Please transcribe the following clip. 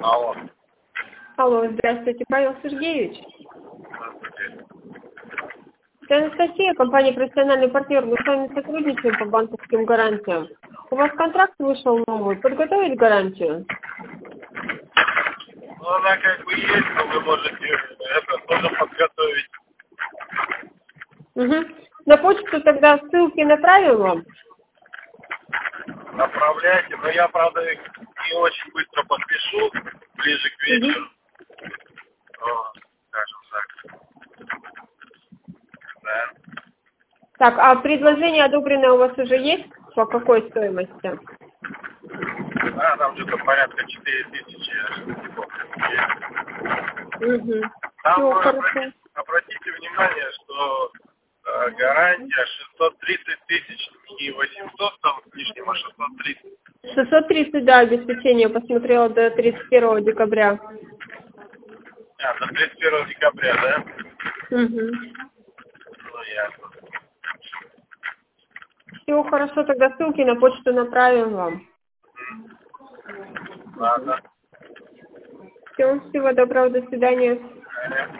Алло. Алло, здравствуйте, Павел Сергеевич. Здравствуйте. Это Анастасия, компания «Профессиональный партнер». Мы с вами сотрудничаем по банковским гарантиям. У вас контракт вышел новый. Подготовить гарантию? Ну, она как бы есть, но вы можете это тоже подготовить. Угу. На почту тогда ссылки направим вам? Направляйте, но я, правда, их не очень быстро подпишу, ближе к вечеру. Вот, скажем так. Да. Так, а предложение одобренное у вас уже есть? По какой стоимости? Да, там где-то порядка 4000. Угу. Там Все, хорошо. обратите внимание, что гарантия 630 тысяч, не 800 там с лишним, а 630. 630, да, обеспечение посмотрела до 31 декабря. До 31 декабря, да? Угу. Ну, ясно. Все, хорошо, тогда ссылки на почту направим вам. Ладно. Все, всего доброго, до свидания. Ага.